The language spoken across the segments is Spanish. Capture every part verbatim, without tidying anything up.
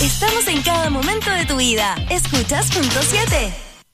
Estamos en cada momento de tu vida. Escuchas Punto siete.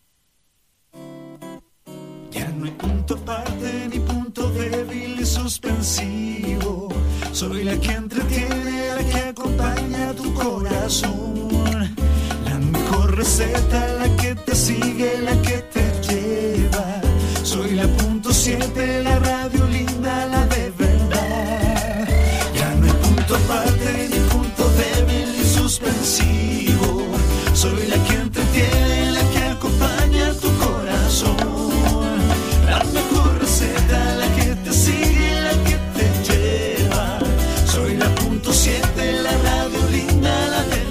Ya no hay punto aparte ni punto débil ni suspensivo. Soy la que entretiene, la que acompaña tu corazón. La mejor receta, la que te sigue, la que te lleva. Soy la Punto siete, la radio linda, la de verdad. Ya no hay punto aparte ni punto débil ni suspensivo. Soy la que entretiene, la que acompaña tu corazón. La mejor receta, la que te sigue, la que te lleva. Soy la Punto siete, la radio linda, la de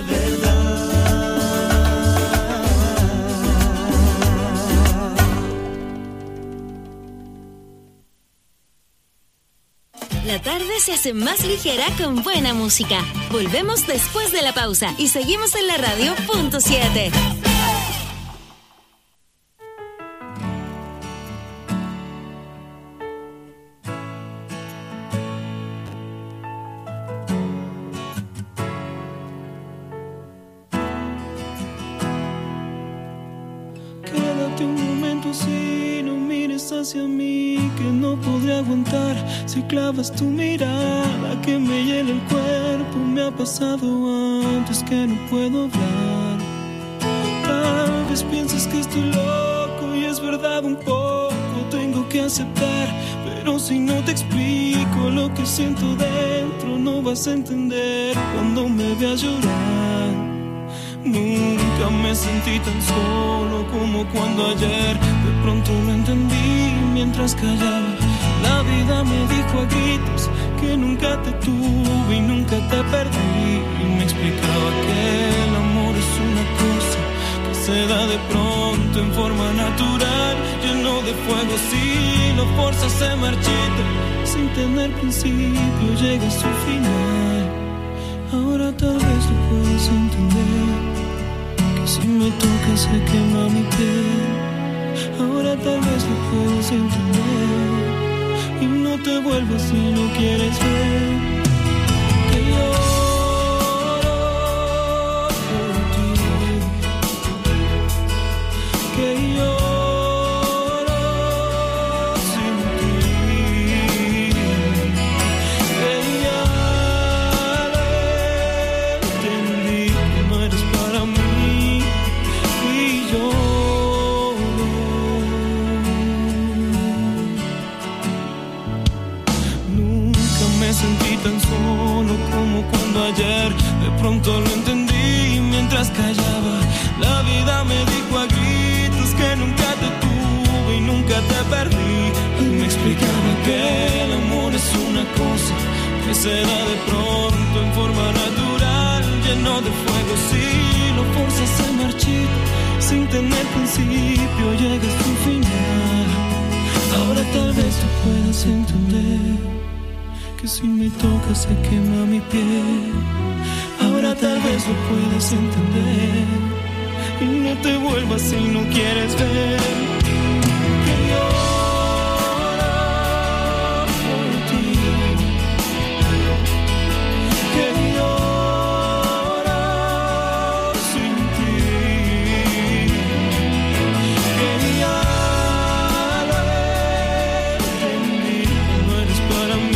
La tarde se hace más ligera con buena música. Volvemos después de la pausa y seguimos en la radio Punto siete. Quédate un momento así, no mires hacia mí, que no podré aguantar si clavas tu mirada que me hiela el cuerpo. Me ha pasado antes que no puedo hablar. Tal vez pienses que estoy loco y es verdad un poco, tengo que aceptar, pero si no te explico lo que siento dentro no vas a entender cuando me veas llorar. Nunca me sentí tan solo como cuando ayer de pronto lo entendí mientras callaba. La vida me dijo a gritos que nunca te tuve y nunca te perdí. Y me explicaba que el amor es una cosa que se da de pronto en forma natural, lleno de fuego. Si lo forzas se marchita, sin tener principio llega a su final. Ahora tal vez lo puedes entender, que si me tocas se quema mi piel. Ahora tal vez lo puedes entender y no te vuelvas si no quieres ver que lloro por ti, que lloro sin ti, que ya lo entendí que no eres para mí y lloro. Me sentí tan solo como cuando ayer de pronto lo entendí mientras callaba. La vida me dijo a gritos que nunca te tuve y nunca te perdí. Y me explicaba que el amor es una cosa que se da de pronto en forma natural, lleno de fuego. Si lo forzas se marchita, sin tener principio llega a su final. Ahora tal vez tú puedas entender que si me tocas se quema mi piel. Ahora tal vez lo puedes entender y no te vuelvas si no quieres ver que lloro por ti, que lloro sin ti, que ya lo entendí, no eres para mí.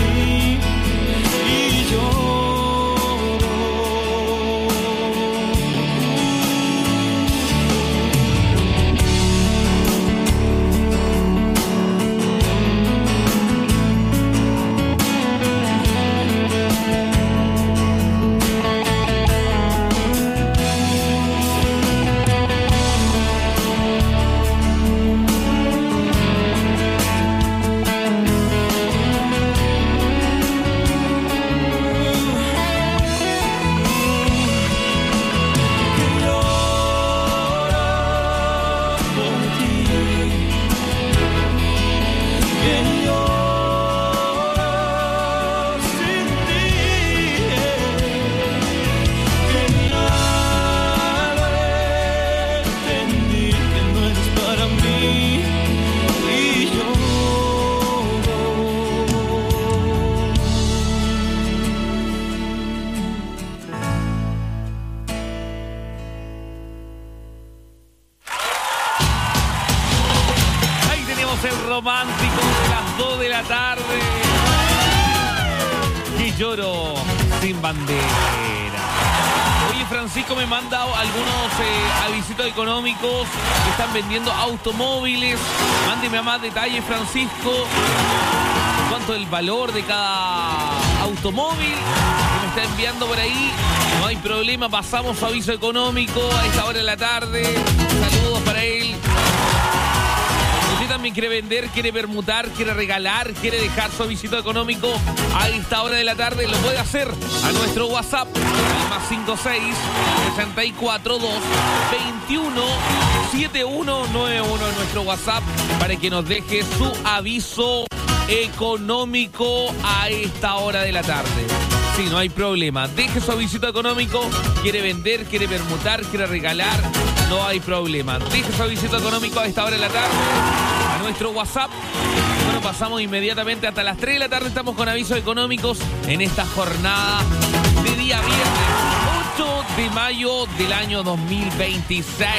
romántico de las dos de la tarde. Que lloro sin bandera. Oye, Francisco me manda algunos eh, avisitos económicos que están vendiendo automóviles. Mándeme a más detalles, Francisco. ¿Cuánto es el valor de cada automóvil que me está enviando por ahí? No hay problema, pasamos su aviso económico a esta hora de la tarde. Saludos para él. Usted también quiere vender, quiere permutar, quiere regalar, quiere dejar su avisito económico a esta hora de la tarde, lo puede hacer a nuestro WhatsApp, el más cinco seis, sesenta y cuatro, dos, veintiuno, setenta y uno noventa y uno, en nuestro WhatsApp, para que nos deje su aviso económico a esta hora de la tarde. Sí, no hay problema. Deje su avisito económico. Quiere vender, quiere permutar, quiere regalar. No hay problema. Deje su avisito económico a esta hora de la tarde a nuestro WhatsApp. Bueno, pasamos inmediatamente hasta las tres de la tarde. Estamos con avisos económicos en esta jornada de día viernes ocho de mayo del año dos mil veintiséis.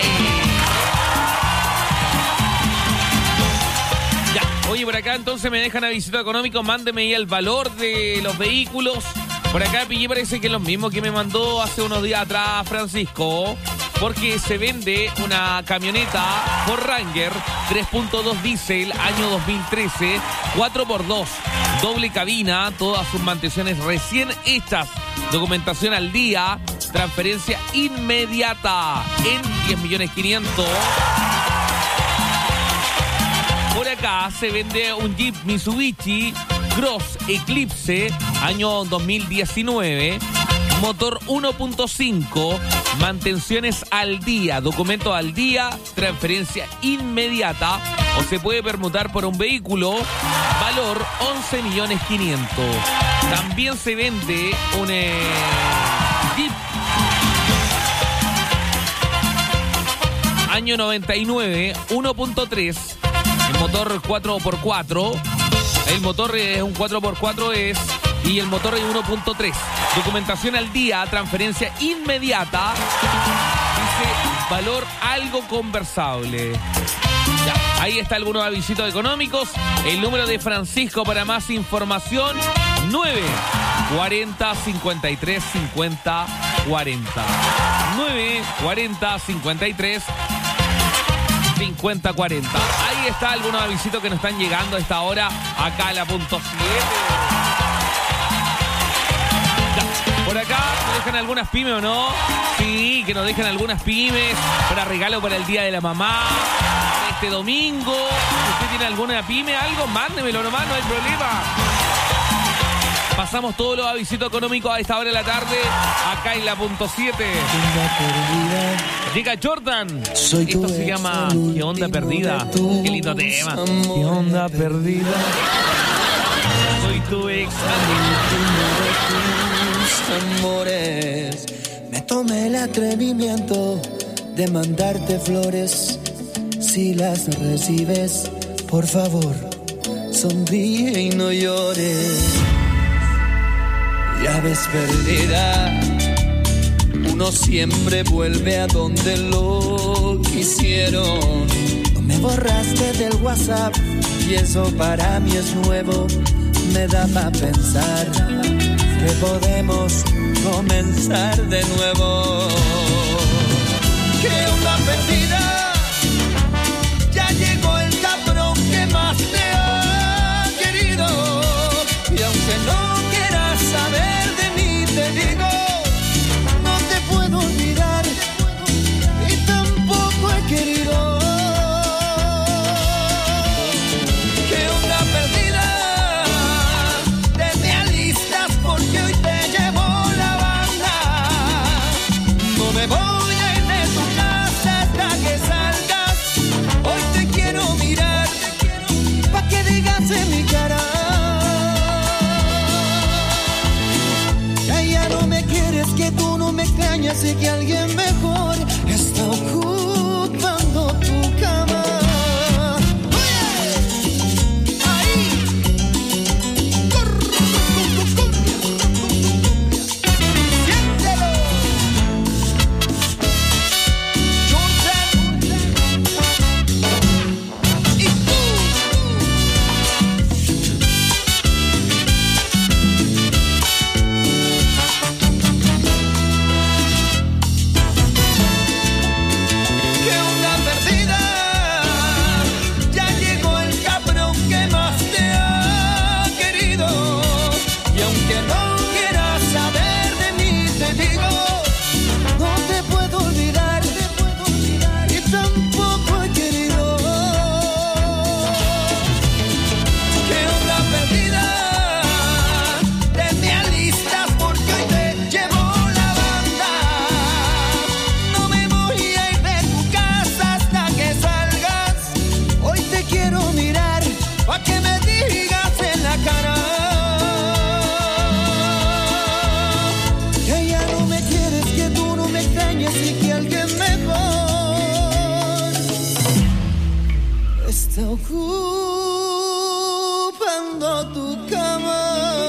Ya, oye, por acá entonces me dejan avisito económico. Mándeme ahí el valor de los vehículos. Por acá pillé, parece que es lo mismo que me mandó hace unos días atrás Francisco, porque se vende una camioneta Ford Ranger tres punto dos diésel año dos mil trece, cuatro por dos, doble cabina, todas sus mantenciones recién hechas, documentación al día, transferencia inmediata en diez millones quinientos mil. Por acá se vende un Jeep Mitsubishi Cross Eclipse, año dos mil diecinueve, motor uno punto cinco, mantenciones al día, documentos al día, transferencia inmediata, o se puede permutar por un vehículo, valor once millones quinientos mil. También se vende un eh, Jeep año noventa y nueve, uno punto tres, el motor cuatro por cuatro. El motor es un cuatro por cuatro es, y el motor es uno punto tres. Documentación al día, transferencia inmediata. Dice valor algo conversable. Ya, ahí está algunos avisitos económicos. El número de Francisco para más información, nueve cuarenta, cincuenta y tres, cincuenta, cuarenta. nueve cuarenta, cincuenta y tres, cincuenta, cuarenta. Ahí está algunos avisitos que nos están llegando a esta hora acá a la punto siete. Ya, por acá nos dejan algunas pymes, ¿o no? Sí, que nos dejan algunas pymes para regalo para el Día de la Mamá, este domingo. ¿Usted tiene alguna pyme, algo? Mándemelo nomás, no hay problema. Pasamos todos los avisitos económicos a esta hora de la tarde, acá en la punto siete. Llega Jordan. Esto se llama ¿Qué onda perdida? Qué lindo tema. ¿Qué onda perdida? Soy tu ex. Amores, me tomé el atrevimiento de mandarte flores. Si las recibes, por favor, sonríe y no llores. Ya ves, perdida, uno siempre vuelve a donde lo quisieron. No me borraste del WhatsApp y eso para mí es nuevo. Me da para pensar que podemos comenzar de nuevo. ¿Qué onda, perdida? Ya llegó el cabrón que más te ha querido. Y aunque no quieras saber de mí, te digo, no te puedo olvidar y tampoco he querido. ¿Qué onda, perdida? Te me alistas porque hoy te llevo la banda. No me voy a ir de tu casa hasta que salgas. Hoy te quiero mirar pa' que digas en mi cara. Que tú no me extrañas y que alguien mejor está ocupando tu cama. ocupando tu cama.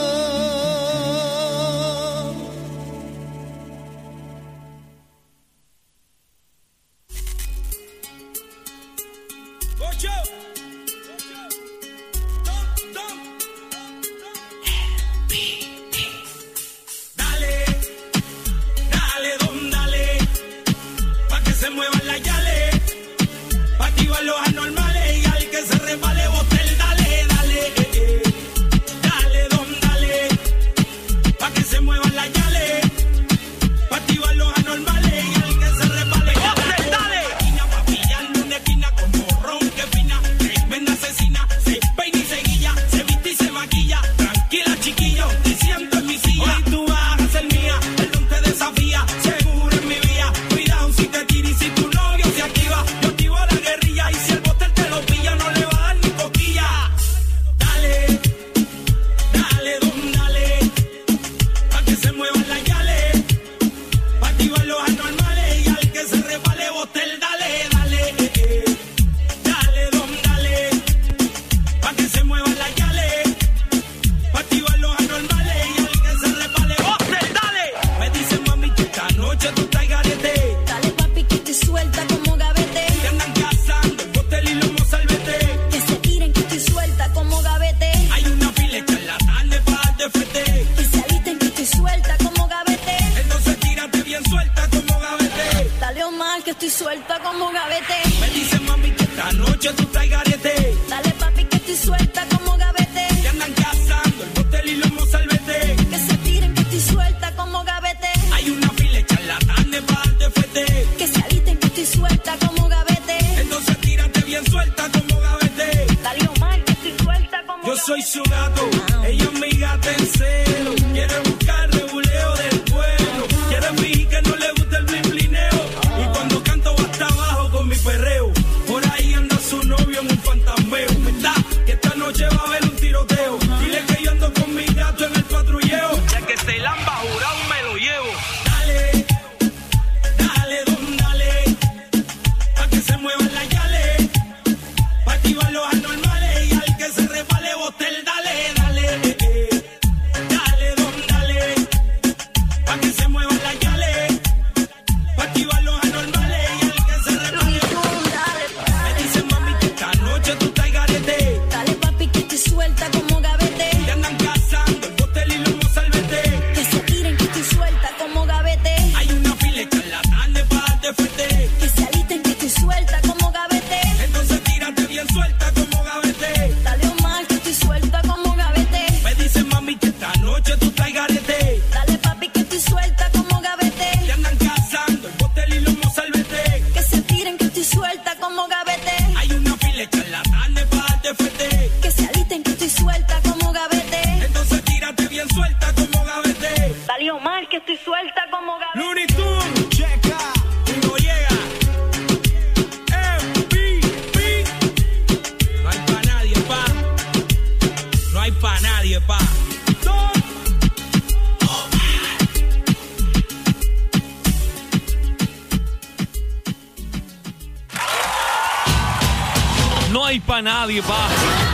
Nadie, pa.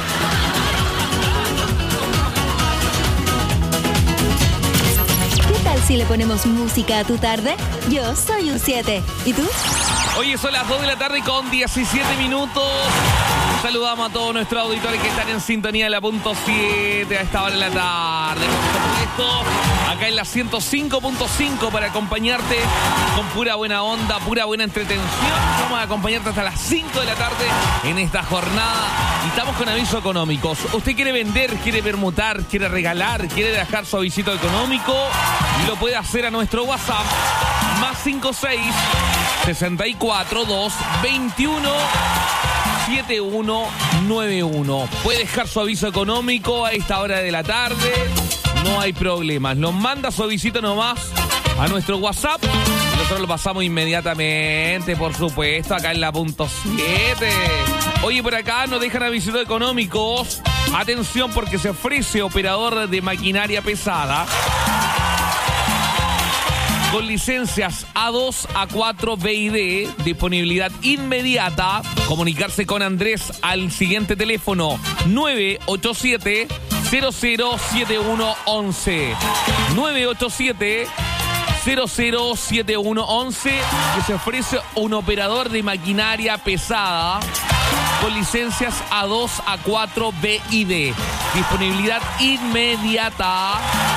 ¿Qué tal si le ponemos música a tu tarde? Yo soy un siete. ¿Y tú? Oye, son las dos de la tarde con diecisiete minutos. Saludamos a todos nuestros auditores que están en sintonía de la punto siete a esta hora de la tarde. Por supuesto, acá en la ciento cinco punto cinco para acompañarte con pura buena onda, pura buena entretención. Vamos a acompañarte hasta las cinco de la tarde en esta jornada. Y estamos con avisos económicos. ¿Usted quiere vender, quiere permutar, quiere regalar, quiere dejar su avisito económico? Lo puede hacer a nuestro WhatsApp. Más cinco seis, sesenta y cuatro, dos, veintiuno, siete uno nueve uno. Puede dejar su aviso económico a esta hora de la tarde. No hay problemas. Nos manda su avisito nomás a nuestro WhatsApp. Nosotros lo pasamos inmediatamente, por supuesto, acá en la punto siete. Oye, por acá nos dejan avisitos económicos. Atención, porque se ofrece operador de maquinaria pesada. con licencias A dos, A cuatro, B y D, disponibilidad inmediata. Comunicarse con Andrés al siguiente teléfono nueve ocho siete, cero cero siete uno once. nueve ocho siete, cero cero siete uno once, que se ofrece un operador de maquinaria pesada con licencias A dos, A cuatro, B y D. Disponibilidad inmediata.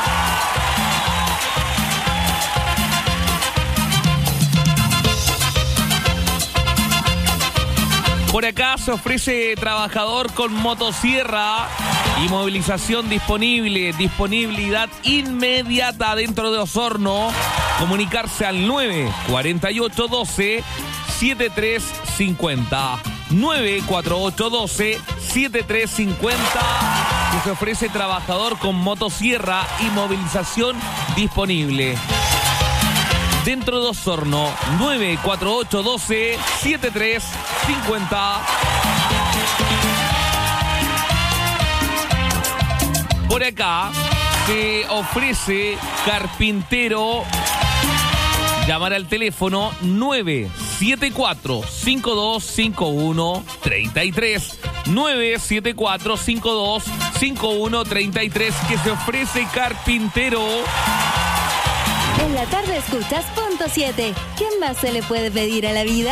Por acá se ofrece trabajador con motosierra y movilización disponible. Disponibilidad inmediata dentro de Osorno. Comunicarse al nueve cuatro ocho uno dos, siete tres cinco cero. nueve cuatro ocho uno dos, siete tres cinco cero. Que se ofrece trabajador con motosierra y movilización disponible. Dentro de Osorno, nueve cuatro ocho uno dos, siete tres cinco cero. Por acá se ofrece carpintero. Llamar al teléfono nueve siete cuatro cinco dos cinco uno tres tres. nueve siete cuatro cinco dos cinco uno tres tres, que se ofrece carpintero. En la tarde escuchas Punto siete. ¿Qué más se le puede pedir a la vida?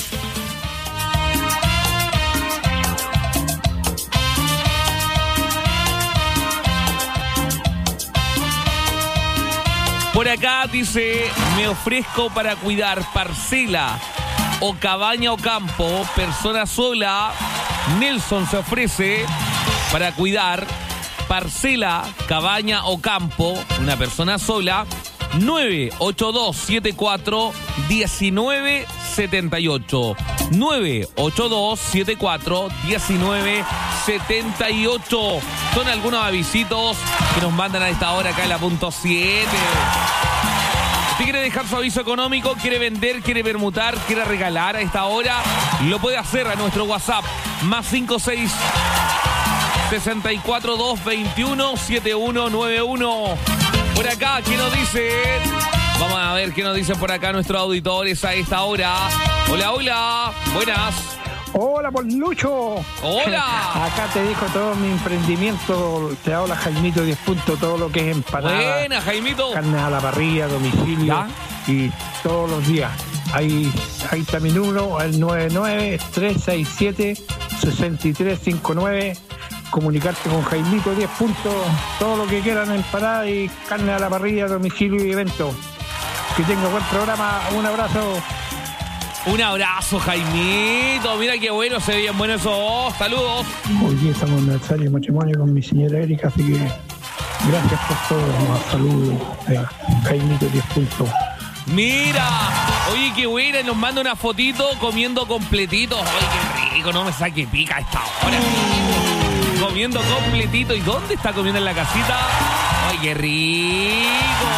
Por acá dice, me ofrezco para cuidar parcela o cabaña o campo, persona sola. Nelson se ofrece para cuidar parcela, cabaña o campo, una persona sola. nueve ocho dos siete cuatro uno nueve siete ocho. nueve ocho dos siete cuatro uno nueve siete ocho. Son algunos avisitos que nos mandan a esta hora acá en la Punto siete. Si quiere dejar su aviso económico, quiere vender, quiere permutar, quiere regalar a esta hora, lo puede hacer a nuestro WhatsApp más cinco seis sesenta y cuatro dos veintiuno setenta y uno noventa y uno. Por acá, ¿qué nos dicen? Vamos a ver qué nos dicen por acá nuestros auditores a esta hora. Hola, hola. Buenas. Hola, por Lucho. Hola. Acá te dejo todo mi emprendimiento. Te habla Jaimito diez puntos, todo lo que es empanada. Buena, Jaimito. Carne a la parrilla, domicilio. ¿Ya? Y todos los días. Ahí, ahí está mi número, el nueve nueve tres seis siete seis tres cinco nueve. Comunicarte con Jaimito diez puntos, todo lo que quieran, empanada y carne a la parrilla, domicilio y evento. Que tenga buen programa, un abrazo. Un abrazo, Jaimito. Mira qué bueno, se ve bien bueno eso. Saludos. Hoy día estamos en aniversario de matrimonio con mi señora Erika, así que gracias por todo. Saludos a Jaimito diez puntos. Mira, oye, qué buena, nos manda una fotito comiendo completito. Oye, qué rico, no me saque pica a esta hora. Comiendo completito. ¿Y dónde está comiendo en la casita? ¡Ay, qué rico!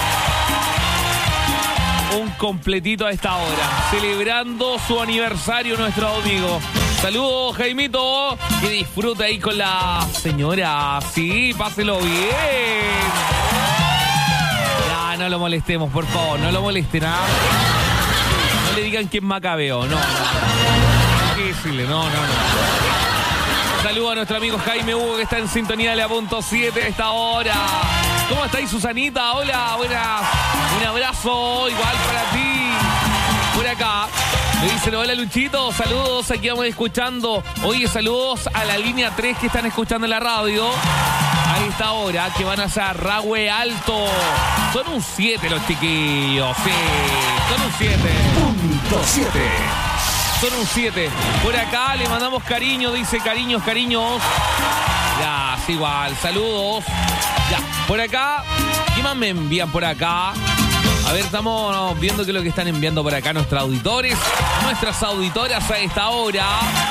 Un completito a esta hora. Celebrando su aniversario nuestro amigo. Saludos, Jaimito. Que disfruta ahí con la señora. Sí, páselo bien. Ya, no lo molestemos, por favor. No lo molesten, ¿ah? No le digan que es macabeo. No, no. No hay que decirle. No, no, no. Saludos a nuestro amigo Jaime Hugo, que está en sintonía de la Punto siete a esta hora. ¿Cómo estáis, Susanita? Hola, buenas. Un abrazo igual para ti. Por acá me dicen, hola Luchito, saludos, aquí vamos escuchando. Oye, saludos a la línea tres que están escuchando en la radio a esta hora, que van a ser Rahue Alto. Son un siete los chiquillos, sí, son un siete. Punto siete. Son un siete. Por acá le mandamos cariño, dice cariños, cariños. Ya, es igual, saludos. Ya, por acá, ¿qué más me envían por acá? A ver, estamos viendo qué es lo que están enviando por acá nuestros auditores, nuestras auditoras a esta hora.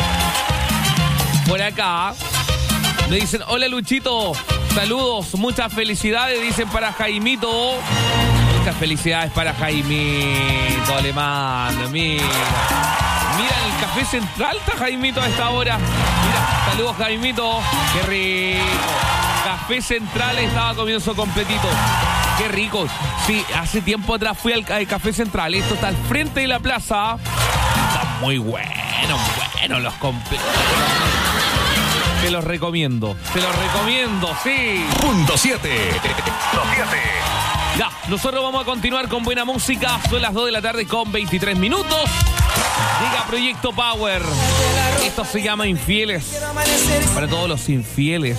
Por acá me dicen, hola Luchito, saludos, muchas felicidades, dicen para Jaimito. Muchas felicidades para Jaimito, le mando, mira. Mira, en el Café Central está Jaimito a esta hora. Mira, saludos Jaimito. Qué rico. Café Central estaba comiendo su completito. qué rico. Sí, hace tiempo atrás fui al, al Café Central. Esto está al frente de la plaza. Está muy bueno, bueno los completos. Te los recomiendo. Te los recomiendo, sí. Punto siete. Punto siete. Ya, nosotros vamos a continuar con buena música. Son las dos de la tarde con veintitrés minutos. Llega Proyecto Power. Esto se llama Infieles. Para todos los infieles.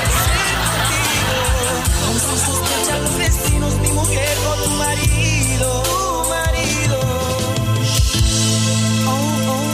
Los vecinos, mi mujer o tu marido, tu marido. Oh, oh,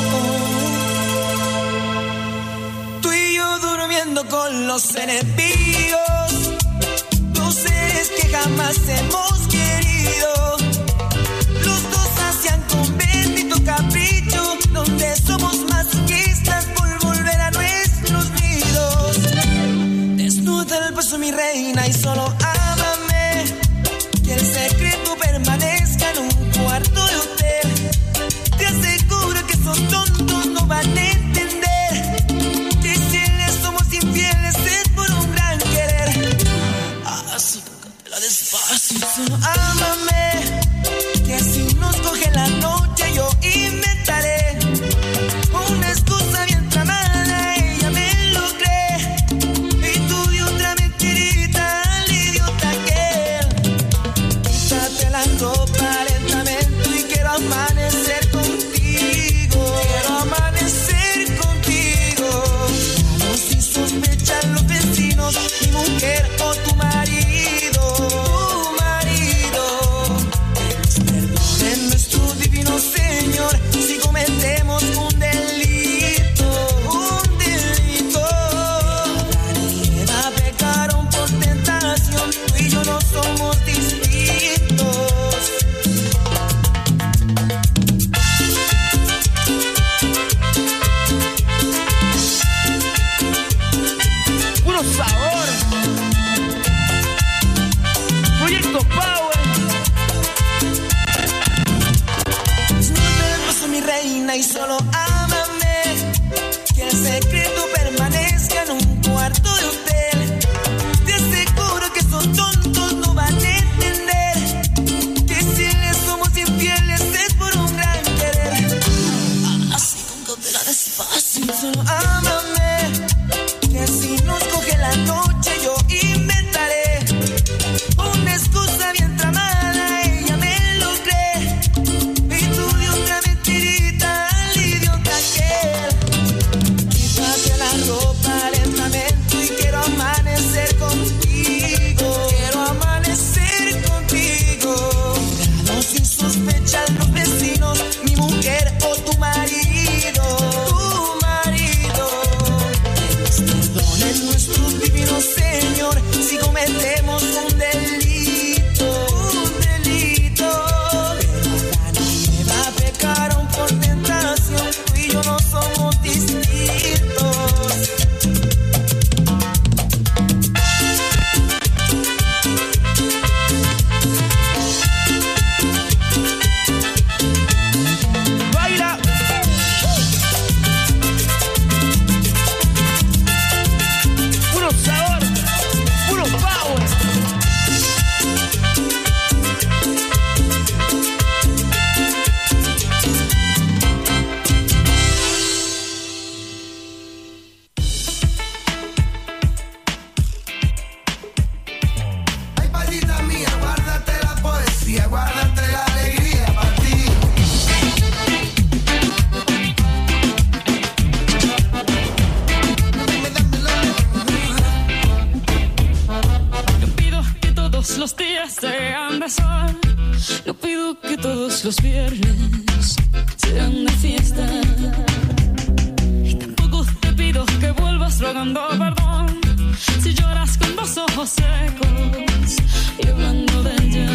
oh. Tú y yo durmiendo con los enemigos. Dos seres que jamás hemos querido. Los dos hacían con bendito capricho, donde somos masoquistas por volver a nuestros nidos. Desnuda el paso, mi reina, y solo ámame. Que el secreto permanezca en un cuarto de hotel. Te aseguro que esos tontos no van a entender que si les somos infieles es por un gran querer. Así, cántala despacio. Solo ámame. Que si nos coge la noche yo inventaré una excusa bien tramada, ella me lo cree. Y tú de otra mentirita al idiota aquel. Quítate la ropa lentamente y quiero amanecer contigo. Quiero amanecer contigo. No sin sospechar los vecinos, mi mujer o tu marido. Tu marido. Perdone nuestro divino Señor si cometemos un delito, un delito. Adán y Eva pecaron por tentación, tú y yo no somos distintos. Puro sabor. Proyecto Power. Desnuda el paso, mi reina, y solo ámame. Que el secreto permanezca en un cuarto de hotel. Te aseguro que esos tontos no van a entender que si les somos infieles es por un gran querer. Así con cautela despacio. Solo ámame. Que si nos coge la noche yo inventaré una excusa bien tramada, ella me lo cree. Y tú de otra mentirita al idiota aquel. Quítate la ropa lentamente y quiero amanecer contigo. Quiero amanecer contigo. No sin sospechar los vecinos, mi mujer o tu marido. Tu marido. Perdone nuestro divino Señor si cometemos un delito, un delito. Pero Adán y Eva pecaron por tentación, tú y yo no somos distintos. Baila. Puro sabor. Puro power. Ay, palita mía, guárdate la poesía, guárdate la alegría para ti. No pido que todos los días sean de sol. No pido que todos los viernes sean de fiesta. Y tampoco te pido que vuelvas rogando perdón si lloras con los ojos secos y hablando de ella.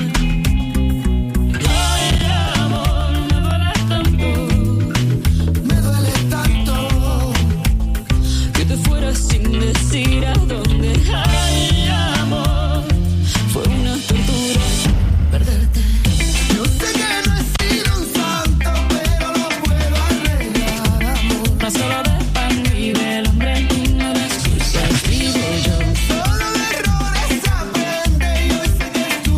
Ay, amor, me duele tanto, Me duele tanto. que te fueras sin decir a dónde. Ay, amor, fue una tortura perderte. Yo sé que no he sido un santo, pero lo puedo arreglar, amor. No solo de pan vive el hombre, y no de excusas vivo yo. Solo de errores aprende y hoy sé que tú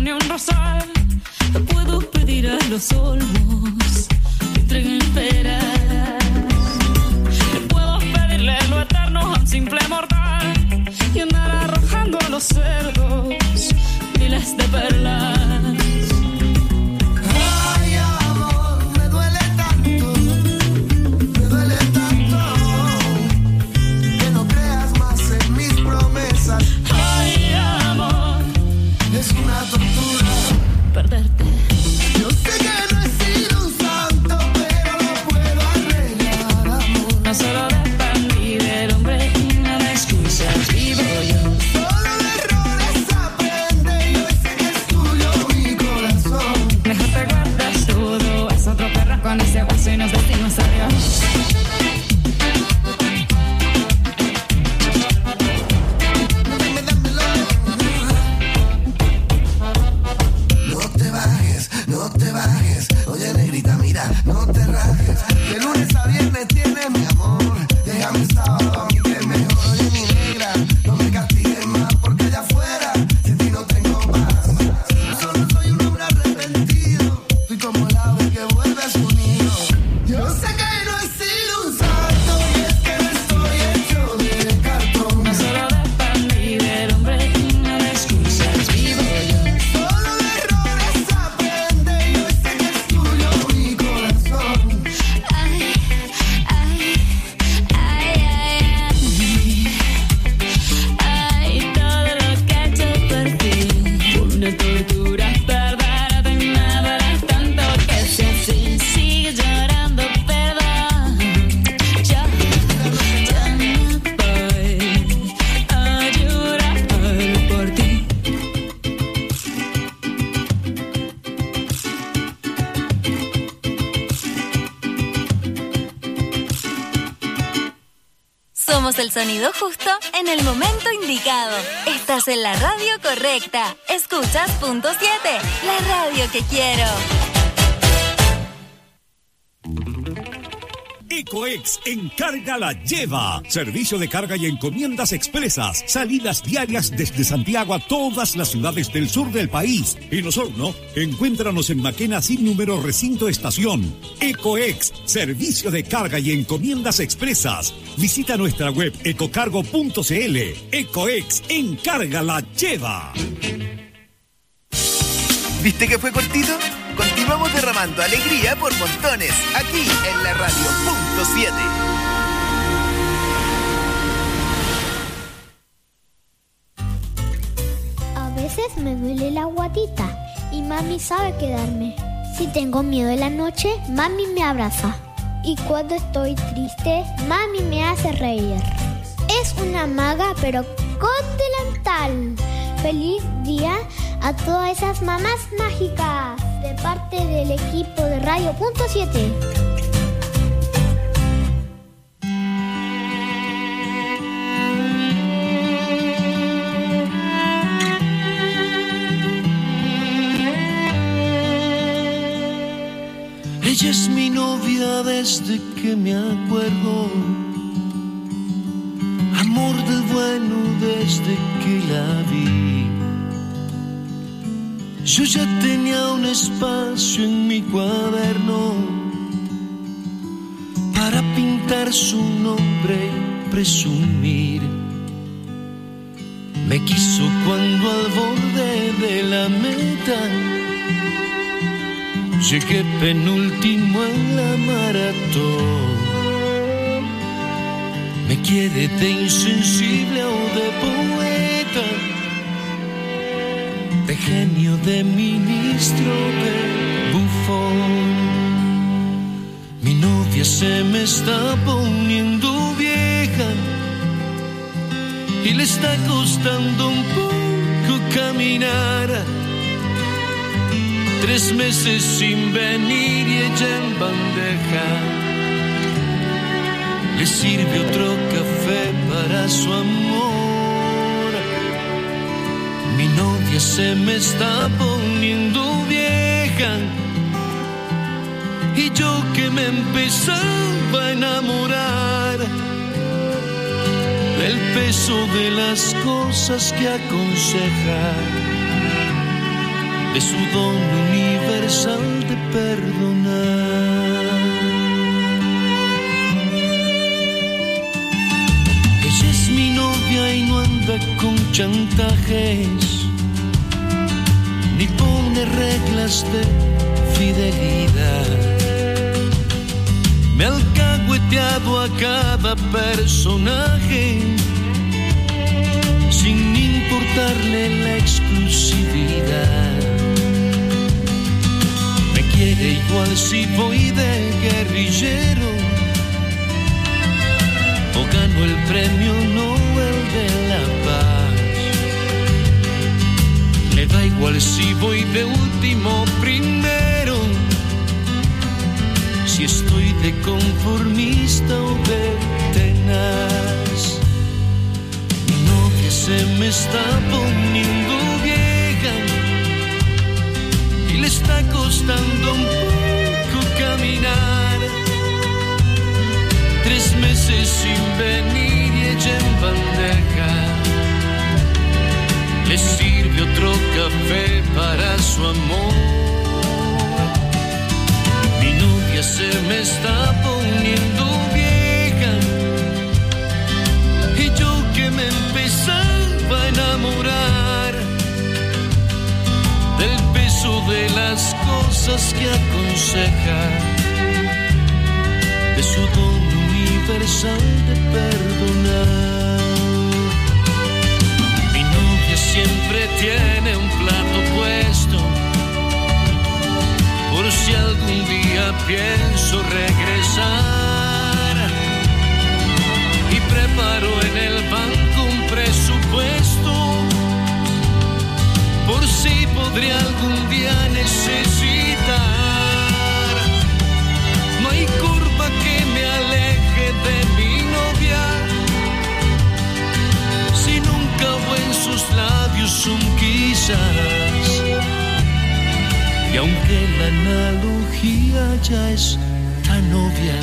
ni un rosal. Le puedo pedir a los olmos que entreguen peras. Le puedo pedirle lo eterno a un simple mortal y andar arrojando a los cerdos miles de perlas. Es una tortura Perderte. Yo sé que no he sido un santo, pero lo puedo arreglar, amor. No solo dependí del hombre y no de excusas vivo yo. Solo de errores aprende y hoy sé que es tuyo mi corazón. Mejor te guardas todo, es otro perro con ese hueso y nos decimos adiós. No te bajes, oye negrita, mira, no te rajes. De lunes a viernes tienes mi amor. Déjame sábado, aunque es mejor. Oye mi negra, no me castigues más, porque allá afuera sin ti no tengo paz. Yo solo soy un hombre arrepentido, soy como el ave que vuelve a su nido. Yo sé que no he sido un santo y es que no estoy hecho de cartón. No solo dependí del hombre y no de excusas vivo yo. Solo de errores aprende y hoy sé que es tuyo mi corazón. Ay, ay, ay, ay, ay, todo lo que he hecho por ti. Por una tortura perderte me duele tanto que si así sigues llorando perdón. Yo, yo no voy a llorar por ti. Somos el sonido justo en el momento indicado. Estás en la radio correcta. Escuchas punto siete, la radio que quiero. Ecoex Encarga la Lleva. Servicio de carga y encomiendas expresas. Salidas diarias desde Santiago a todas las ciudades del sur del país. En Osorno, encuéntranos en Maquena sin número recinto estación. Ecoex, servicio de carga y encomiendas expresas. Visita nuestra web ecocargo punto cl. Ecoex Encarga la Lleva. ¿Viste que fue cortito? Continuamos derramando alegría por montones, aquí en la radio punto siete. A veces me duele la guatita y mami sabe quedarme. Si tengo miedo en la noche, mami me abraza. Y cuando estoy triste, mami me hace reír. Es una maga, pero con delantal. Feliz día a todas esas mamás mágicas de parte del equipo de Radio punto siete. Ella es mi novia desde que me acuerdo, amor del bueno desde que la vi. Yo ya tenía un espacio en mi cuaderno para pintar su nombre, presumir. Me quiso cuando al borde de la meta llegué penúltimo en la maratón. Me quiere de insensible o de poeta, de genio, de ministro, de bufón. Mi novia se me está poniendo vieja y le está costando un poco caminar. Tres meses sin venir y ella en bandeja le sirve otro café para su amor. Mi novia se me está poniendo vieja y yo que me empezaba a enamorar del peso de las cosas que aconseja. de su don universal de perdonar. Ella es mi novia y no anda con chantajes, ni pone reglas de fidelidad. Me ha alcahueteado a cada personaje sin importarle la exclusividad. Me quiere igual si voy de guerrillero o gano el premio Nobel de la Paz. Le da igual si voy de último primero, si estoy de conformista o de tenaz. Mi novia se me está poniendo vieja y le está costando un poco caminar. Tres meses sin venir y ella en bandeja le sirve otro café para su amor. Mi novia se me está poniendo vieja y yo que me empezaba a enamorar del peso de las cosas que aconseja, de su don universal de perdonar. Mi novia siempre tiene un plato puesto por si algún día pienso regresar, y preparo en el banco un presupuesto por si podría algún día necesitar. No hay curva que me aleje de mi novia, si nunca hubo en sus labios un quizás. Y aunque la analogía ya es tan obvia,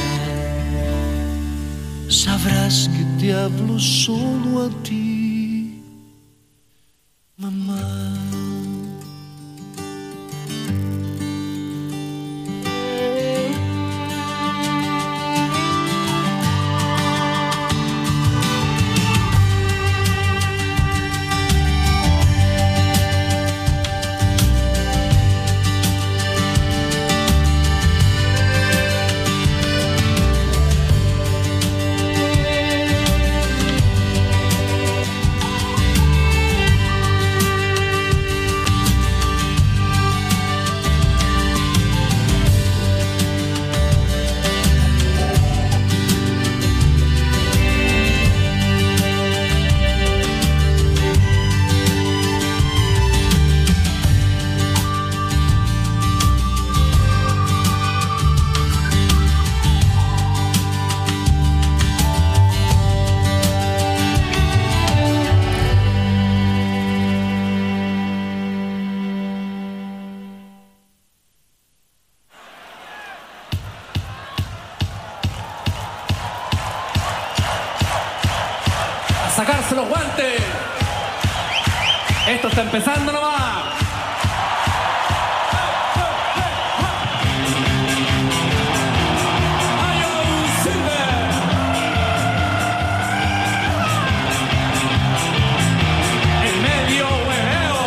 sabrás que te hablo solo a ti, mamá. Sacarse los guantes. Esto está empezando nomás. En medio hueveo.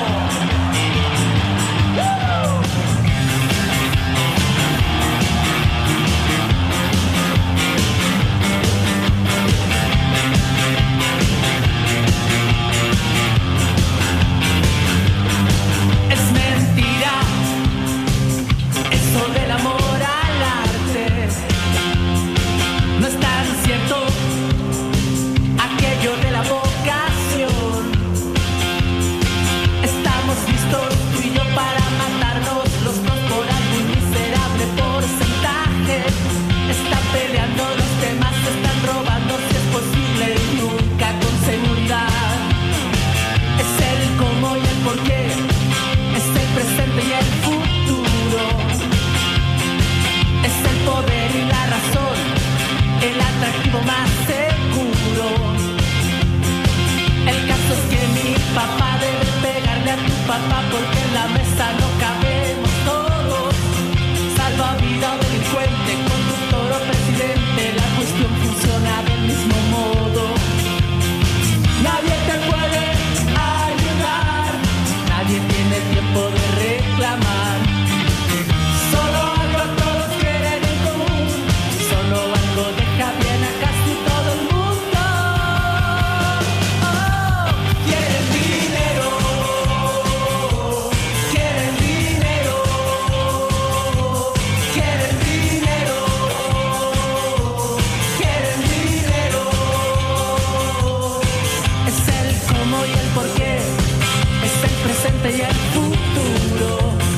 porque en la mesa no cabemos todos. Salvavidas, delincuente, conductor o presidente, la cuestión funciona del mismo modo. Nadie te puede ayudar, nadie tiene tiempo de reclamar. Solo algo todos quieren en común, solo algo deja bien a casi todo el mundo. Oh, quieren dinero, quieren dinero, quieren dinero, quieren dinero. Es el cómo y el por qué, es el presente y el futuro.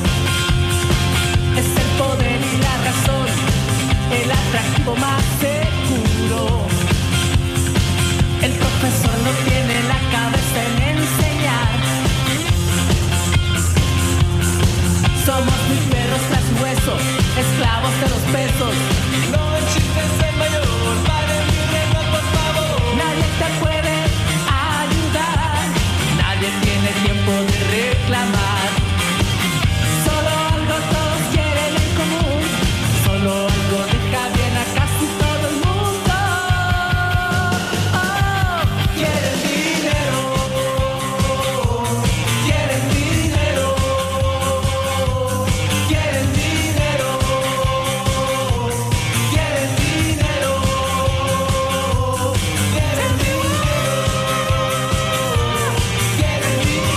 Es el poder y la razón, el atractivo más seguro. El profesor no tiene la cabeza en enseñar. Somos mis perros tras hueso, esclavos de los pesos. No chistes en mayor, paren mi regla por favor. Nadie te puede ayudar, nadie tiene tiempo de reclamar. Solo algo todos quieren en común, solo algo deja bien a casi todo el mundo. Oh, quieren dinero, quieren dinero, quieren dinero, quieren dinero, quieren dinero, quieren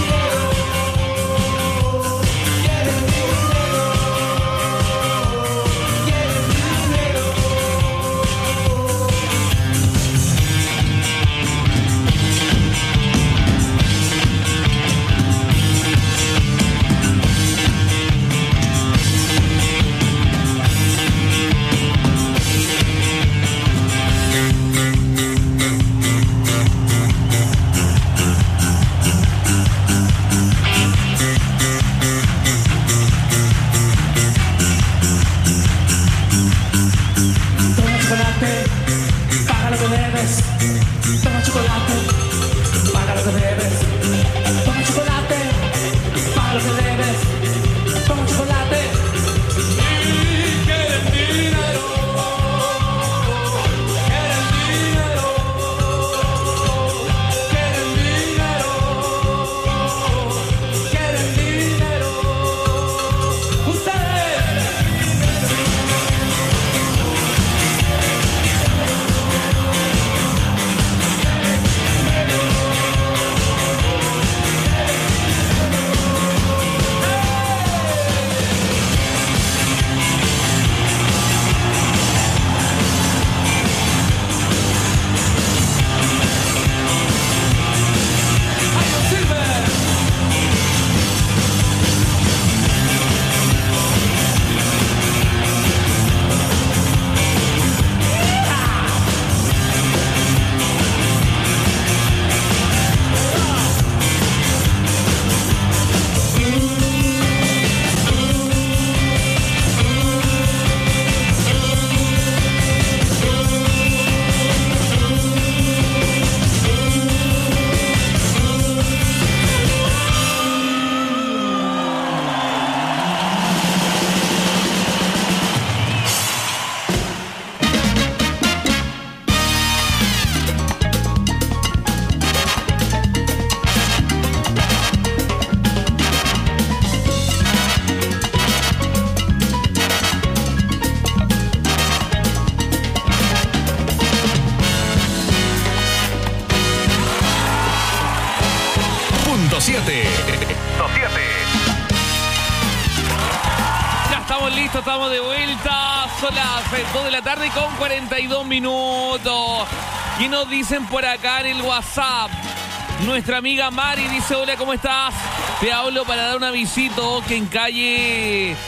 Toma chocolate, paga lo que debes. Toma chocolate, paga lo que debes. Toma chocolate, paga lo que debes. Toma chocolate. Y quieren dinero, quieren dinero, quieren dinero, quieren dinero. Ustedes. Ya estamos listos, estamos de vuelta. Son las dos de la tarde con cuarenta y dos minutos. ¿Qué nos dicen por acá en el WhatsApp? Nuestra amiga Mari dice: hola, ¿cómo estás? Te hablo para dar un avisito que en calle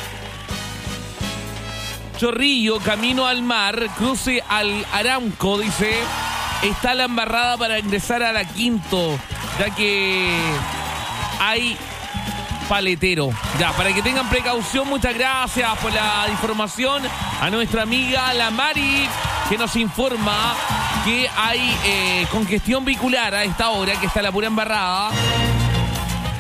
Chorrillo, camino al mar, cruce al Aramco, dice, está la embarrada para ingresar a la Quinto, ya que hay paletero. Ya, para que tengan precaución, muchas gracias por la información a nuestra amiga la Mari, que nos informa que hay eh, congestión vehicular a esta hora, que está la pura embarrada.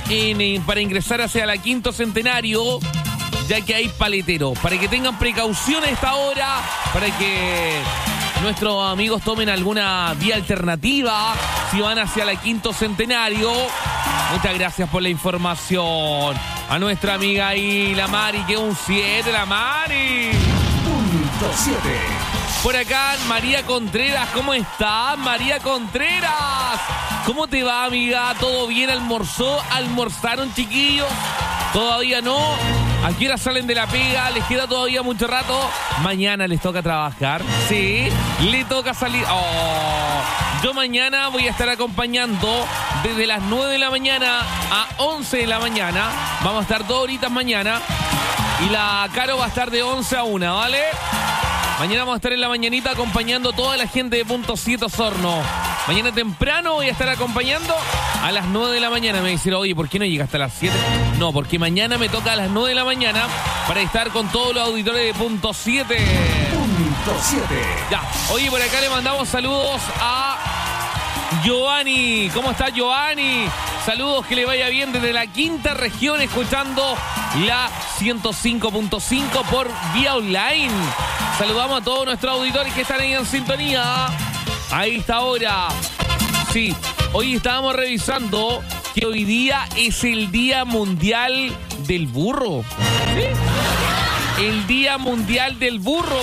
en, en, para ingresar hacia la Quinto Centenario, ya que hay paletero. Para que tengan precaución a esta hora, para que nuestros amigos tomen alguna vía alternativa si van hacia la Quinto Centenario. Muchas gracias por la información. A nuestra amiga ahí, la Mari, que es un siete, la Mari. Punto siete. Por acá, María Contreras, ¿cómo estás, María Contreras? ¿Cómo te va, amiga? ¿Todo bien? ¿Almorzó? ¿Almorzaron, chiquillos? ¿Todavía no? ¿A qué hora salen de la pega? ¿Les queda todavía mucho rato? Mañana les toca trabajar. Sí, le toca salir. Oh, yo mañana voy a estar acompañando desde las nueve de la mañana a once de la mañana. Vamos a estar dos horitas mañana. Y la Caro va a estar de once a una, ¿vale? Mañana vamos a estar en la mañanita acompañando a toda la gente de Punto siete Osorno. Mañana temprano voy a estar acompañando a las nueve de la mañana. Me dicen, oye, ¿por qué no llega hasta las siete? No, porque mañana me toca a las nueve de la mañana para estar con todos los auditores de Punto siete. Punto siete. Ya, oye, por acá le mandamos saludos a Giovanni. ¿Cómo está, Giovanni? Saludos, que le vaya bien desde la quinta región, escuchando la ciento cinco punto cinco por vía online. Saludamos a todos nuestros auditores que están ahí en sintonía. Ahí está ahora. Sí, hoy estábamos revisando que hoy día es el Día Mundial del Burro. ¿Sí? El Día Mundial del Burro.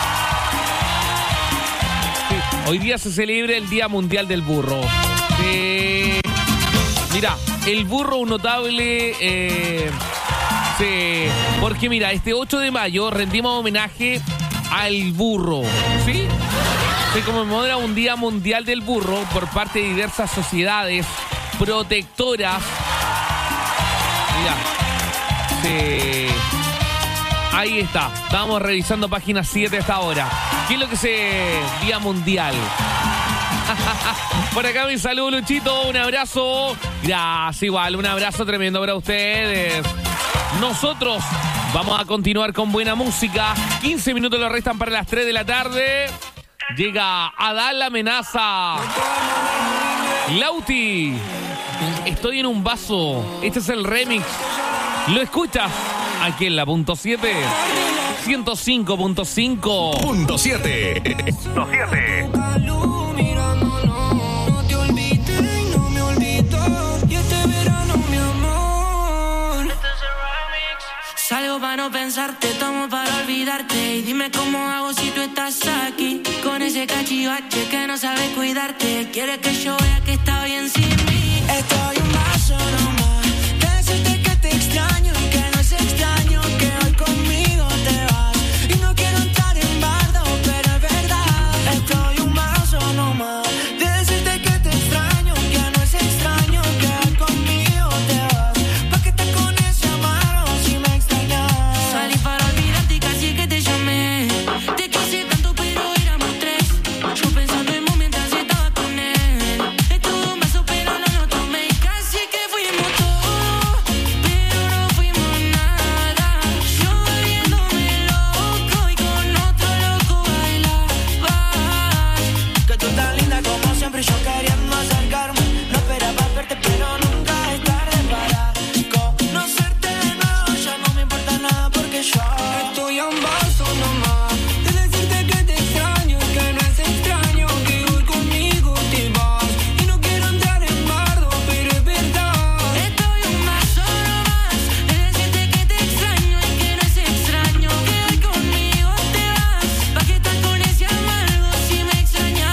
Sí, hoy día se celebra el Día Mundial del Burro. Sí. Mira, el burro un notable... Eh, sí, porque mira, este ocho de mayo rendimos homenaje al burro, ¿sí? Se conmemora un Día Mundial del Burro por parte de diversas sociedades protectoras. Mira, sí. Ahí está, estamos revisando página siete hasta ahora. ¿Qué es lo que se... Día Mundial? Por acá mi saludo, Luchito, un abrazo. Gracias, igual, un abrazo tremendo para ustedes. Nosotros vamos a continuar con buena música. quince minutos lo restan para las tres de la tarde. Llega Adal la amenaza. Lauti, estoy en un vaso. Este es el remix. ¿Lo escuchas? Aquí en la Punto siete. ciento cinco punto cinco. Punto siete. Punto siete. Salgo para no pensarte, tomo para olvidarte. Y dime cómo hago si tú estás aquí. Con ese cachivache que no sabe cuidarte. Quiere que yo vea que está bien sin mí. Estoy un vaso nomás. Decirte que te extraño y que no es extraño que hoy conmigo te vas. Y no quiero entrar en bardo, pero es verdad. Estoy un vaso nomás. Decirte que te extraño, que no es extraño que hoy conmigo te vas. Pa' que estás con ese amargo si me extrañas. Salí para olvidarte y casi que te llamé. Te quise tanto pero éramos tres. Yo pensando en vos mientras estaba con él. Estuvo un beso pero no lo tomé. Casi que fuimos todo, pero no fuimos nada. Yo volviéndome loco y con otro loco bailabas. Que tú tan linda como siempre, yo queriendo acercarme. No esperaba verte pero nunca es tarde para conocerte de nuevo. Ya no me importa nada porque yo estoy a un vaso nomás de decirte que te extraño y que no es extraño que hoy conmigo te vas. Y no quiero entrar en bardo, pero es verdad. Estoy a un vaso nomás de decirte que te extraño y que no es extraño que hoy conmigo te vas. Pa' que estás con ese amargo si me extrañas.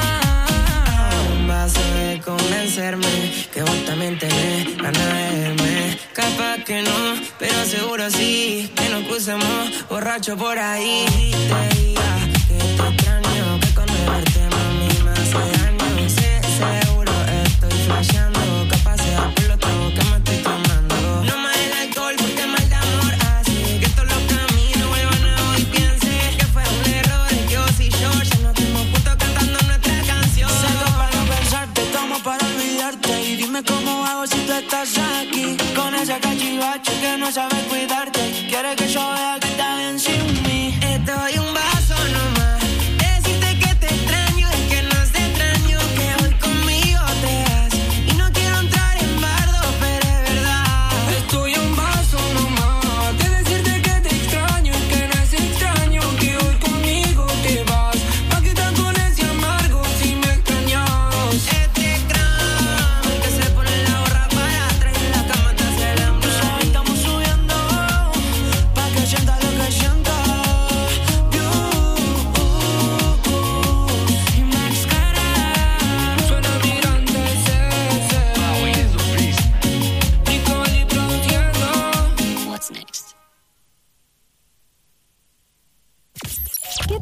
Un vaso de convencerme que vos también tenés ganas de verme. Capaz que no, pero seguro sí. Que nos crucemos borracho por ahí. Te diga que te extraño, que con no verte mami me hace daño. Sí, seguro estoy flasheando. Capaz sea por los tragos que me estoy tomando. No más el alcohol porque mal de amor hace que todos los caminos vuelvan a hoy. Piense que fue un error, que vos y yo ya no estemos juntos cantando nuestra canción. Salgo para no pensarte, tomo para olvidarte. Y dime cómo hago si tú estás aquí. Con ese cachivache que no sabe cuidarte. Quiere que yo vea que está bien sin mí. Estoy un vaso nomás. Decirte que te extraño y que no es extraño que hoy conmigo te vas. Y no quiero entrar en bardo, pero es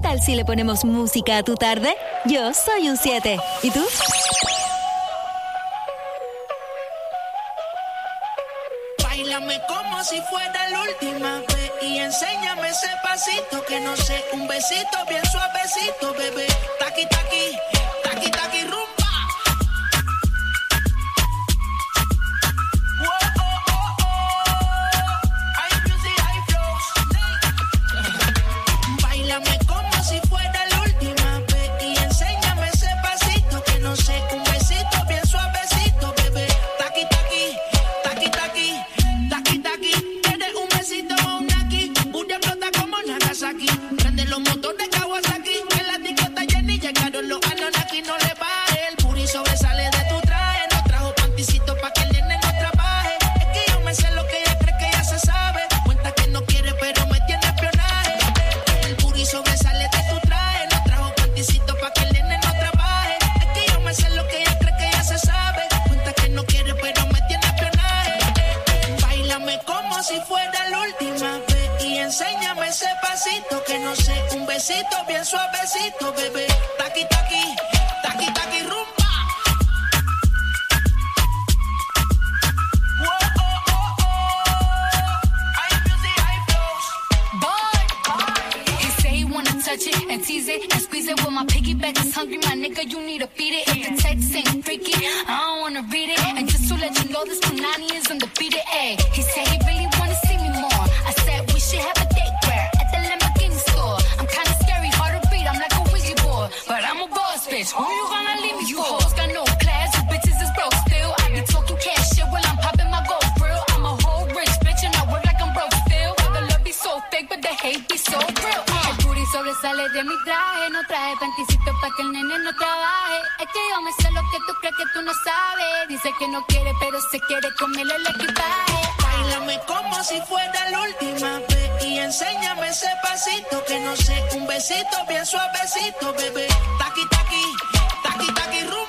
tal si le ponemos música a tu tarde? Yo soy un siete. ¿Y tú? Báilame como si fuera la última vez y enséñame ese pasito que no sé, un besito bien suavecito, bebé. Taqui, taqui, taqui, taqui, rumba. Bien suavecito, bebé. Taqui, taqui, taqui, taqui, rumba. Touch it and tease it and squeeze it. When my piggyback is hungry, my nigga, you need to feed it. If the text ain't freaky, I don't wanna read it. And just to let you know, this Punani is undefeated. Ay, he said he really wanna see me more. I said we should have a date where at the Lamborghini store. I'm kinda scary, hard to beat. I'm like a Ouija board, but I'm a boss bitch. Who you gonna leave me for? You hoes got no class, you bitches is broke still. I be talking cash shit while I'm popping my gold grill. I'm a whole rich bitch and I work like I'm broke still. The love be so fake, but the hate be so real. Sobresale de mi traje, no traje panticito pa' que el nene no trabaje. Es que yo me sé lo que tú crees que tú no sabes. Dice que no quiere, pero se quiere comerle el equipaje. Báilame como si fuera la última vez y enséñame ese pasito que no sé, un besito bien suavecito, bebé. Taqui, taqui, taqui, taqui, rumba.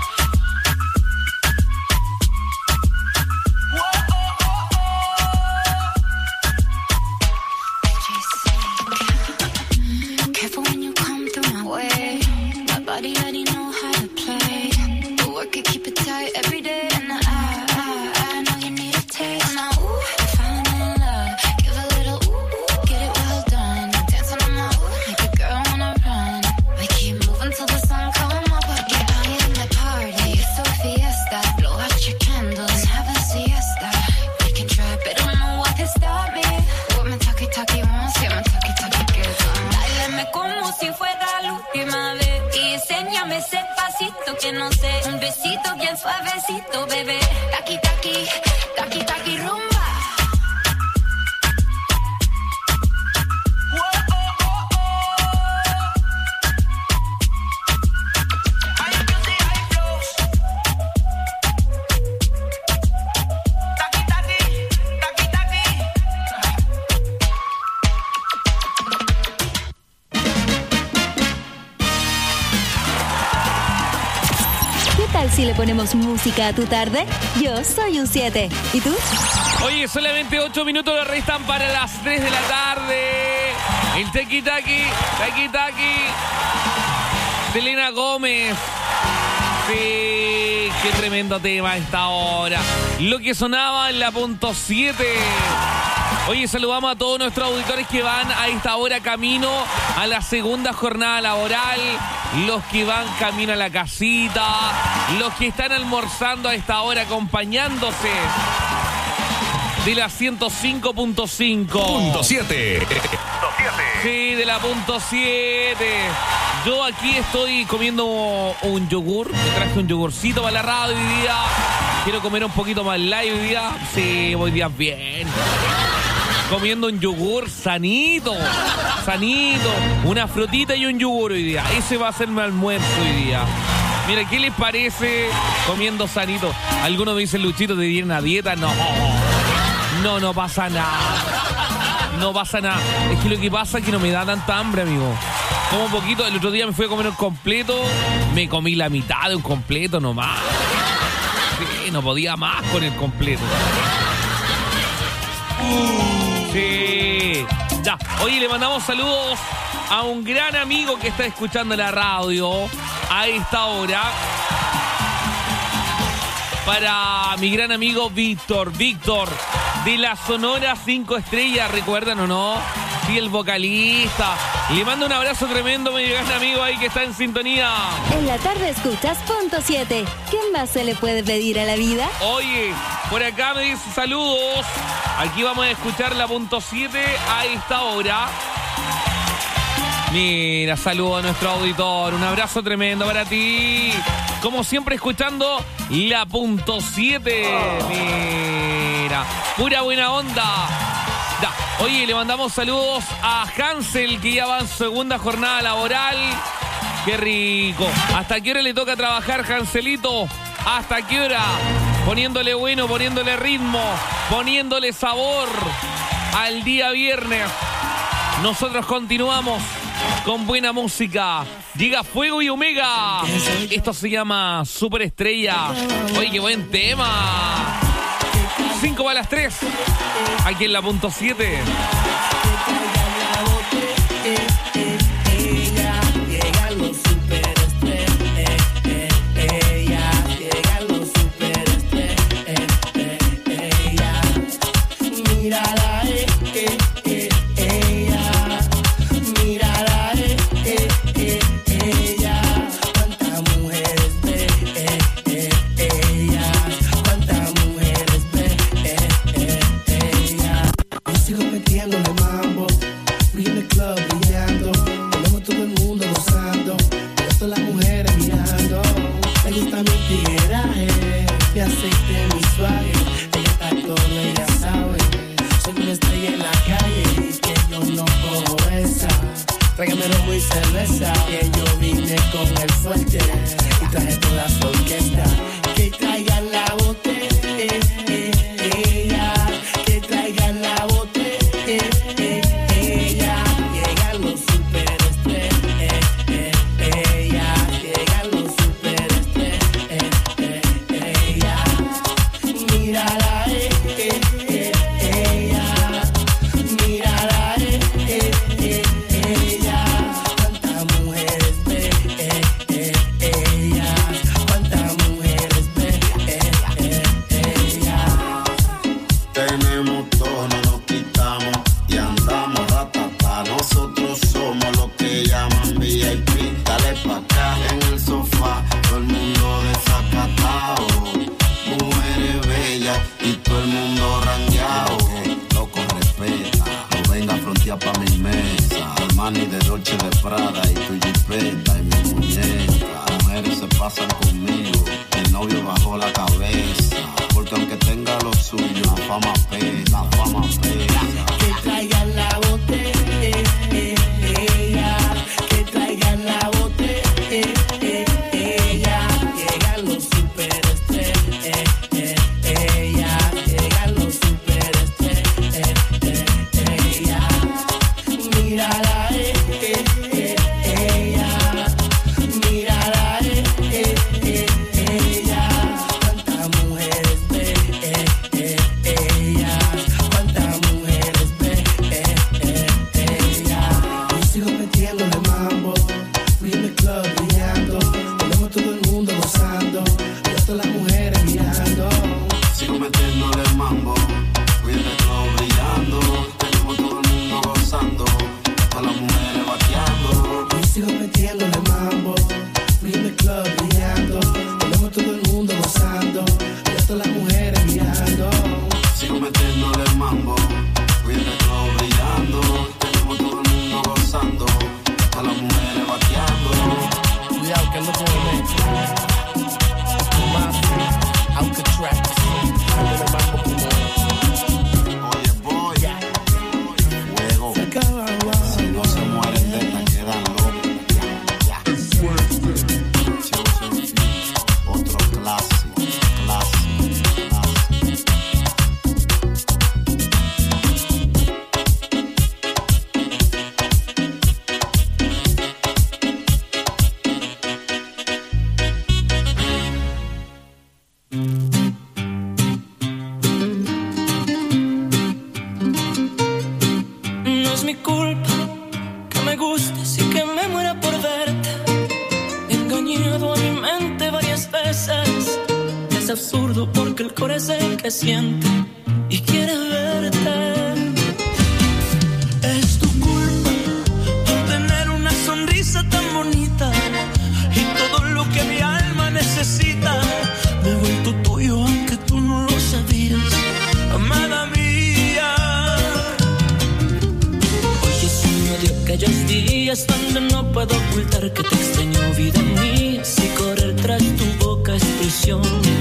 Body already know how to play. The work it, keep it tight every day. And I, I, I know you need a taste. Now, ooh, falling in love. Give a little ooh, get it well done. Dance on my ooh, make a girl wanna run. We keep moving till the sun come up. Get high in the party, it's a fiesta. Blow out your candles, have a siesta. We can try, but don't know what to stop me. What me talkie talkie wants, yeah, me talkie talkie gives. Báilame como si fuera la última vez. Enséñame ese pasito que no sé, un besito bien suavecito, bebé. Taqui, taqui, taqui, taqui, rumba. Si le ponemos música a tu tarde, yo soy un siete. ¿Y tú? Oye, solamente ocho minutos le restan para las tres de la tarde. El tequi taqui, tequi taqui. Selena Gómez. Sí, qué tremendo tema a esta hora. Lo que sonaba en la punto siete. Oye, saludamos a todos nuestros auditores que van a esta hora camino a la segunda jornada laboral, los que van camino a la casita, los que están almorzando a esta hora acompañándose de la ciento cinco punto cinco. Punto siete. Sí, de la punto siete. Yo aquí estoy comiendo un yogur. Me traje un yogurcito para la radio hoy día. Quiero comer un poquito más light hoy día. Sí, hoy día bien. Comiendo un yogur sanito, sanito, una frutita y un yogur hoy día. Ese va a ser mi almuerzo hoy día. Mira, ¿qué les parece comiendo sanito? Algunos me dicen, Luchito, ¿te dieron una dieta? No, no, no pasa nada. No pasa nada. Es que lo que pasa es que no me da tanta hambre, amigo. Como un poquito, el otro día me fui a comer un completo, me comí la mitad de un completo nomás. Sí, no podía más con el completo. Sí, ya. Oye, le mandamos saludos a un gran amigo que está escuchando la radio a esta hora. Para mi gran amigo Víctor. Víctor, de la Sonora cinco Estrellas, ¿recuerdan o no? Sí, el vocalista. Le mando un abrazo tremendo, mi gran amigo ahí que está en sintonía. En la tarde escuchas Punto siete. ¿Qué más se le puede pedir a la vida? Oye, por acá me dice saludos. Aquí vamos a escuchar la Punto siete a esta hora. Mira, saludo a nuestro auditor. Un abrazo tremendo para ti. Como siempre, escuchando la Punto siete. Mira, pura buena onda. Da. Oye, le mandamos saludos a Hansel, que ya va en segunda jornada laboral. Qué rico. ¿Hasta qué hora le toca trabajar, Hanselito? ¿Hasta qué hora? Poniéndole bueno, poniéndole ritmo, poniéndole sabor al día viernes. Nosotros continuamos con buena música. Llega Fuego y Omega. Esto se llama Superestrella. Oye, qué buen tema. cinco a las tres. Aquí en la Punto siete. gustes y que me muera por verte. He engañado a mi mente varias veces. Es absurdo porque el corazón es el que siente y quiere verte. Es tu culpa por tener una sonrisa tan bonita y todo lo que mi alma necesita. Me he vuelto tuyo aunque tú no lo sabías, amada mía. Hoy es uno de aquellos días donde no puedo ocultar que te extraño, vida mía. Si correr tras tu boca es prisión.